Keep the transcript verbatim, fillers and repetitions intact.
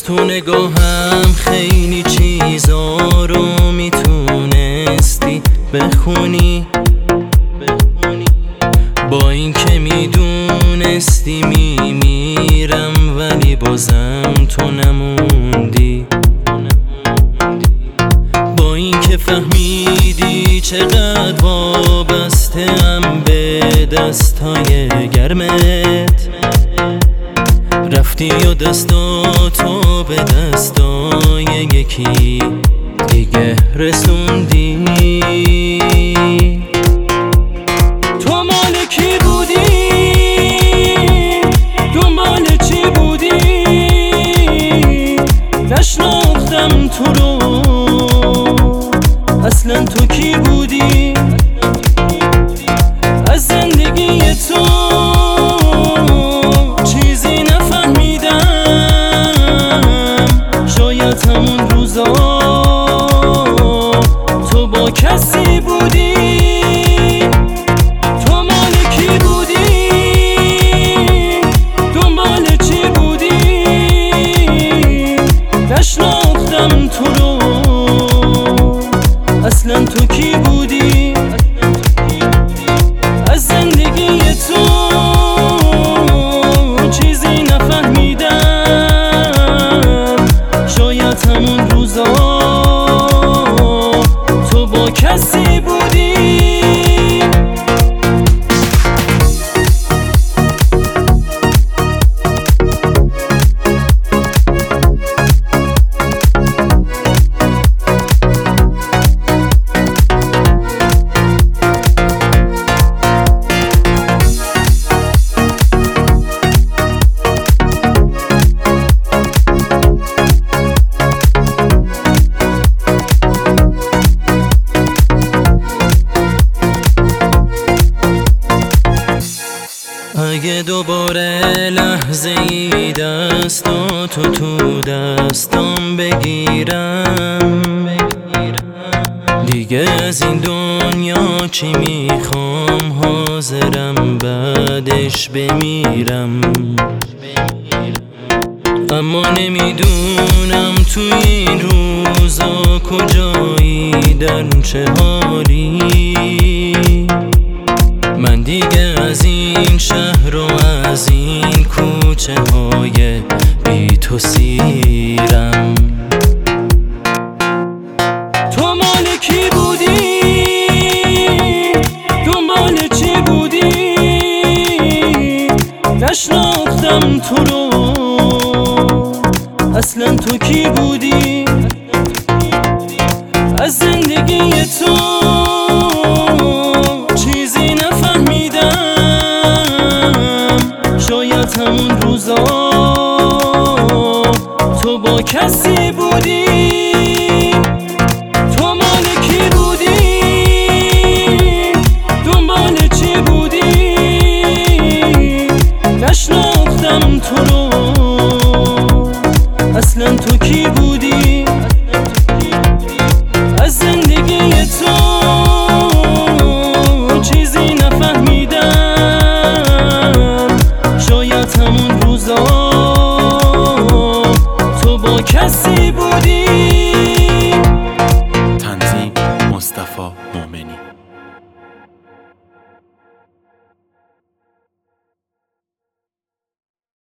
تو نگاهم خیلی چیزا رو میتونستی بخونی، با این که میدونستی میمیرم ولی بازم تو نموندی، با این که فهمیدی چقدر وابسته ام به دستای گرمت، رفتی و دستاتو به دستای یکی دیگه رسوندی. تو مال کی بودی؟ دنبال چی بودی؟ نشناختم تو رو، اصلا تو کی بودی؟ از زندگی تو چیزی نفهمیدم، شاید همون روزا تو با کسی بودی. تو مال کی بودی؟ دنبال چی بودی؟ نشناختم تو رو، اصلا تو کی بودی؟ از زندگی تو چیزی نفهمیدم، شاید همون روزا تو با کسی بودی. اگه دوباره لحظه ای دستاتو تو دستام بگیرم، دیگه از این دنیا چی میخوام، حاضرم بعدش بمیرم. اما نمیدونم تو این روزا کجایی، در چه حالی. من دیگه از این شهر و از این کوچه های بی تو سیرم. تو مال کی بودی؟ دنبال چی بودی؟ نشناختم تو رو، اصلا تو کی بودی؟ از زندگی تو چیزی نفهمیدم، شاید همون روزا تو با کسی بودی. تو مال کی بودی؟ دنبال چی بودی؟ نشناختم تو رو، اصلا تو کی بودی؟ از زندگی تو چیزی نفهمیدم، شاید همون روزا تو با کسی بودی. تنظیم مصطفی مومنی.